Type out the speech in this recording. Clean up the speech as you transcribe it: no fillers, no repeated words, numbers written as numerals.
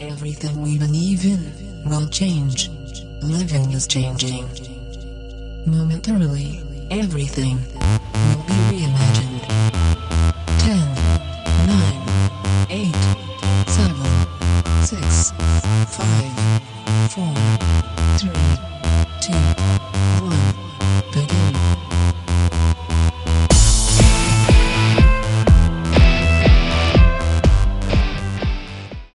Everything we believe in will change. Living is changing. Momentarily, everything will be reimagined. 10, 9, 8, 7, 6, 5, 4, 3, 2,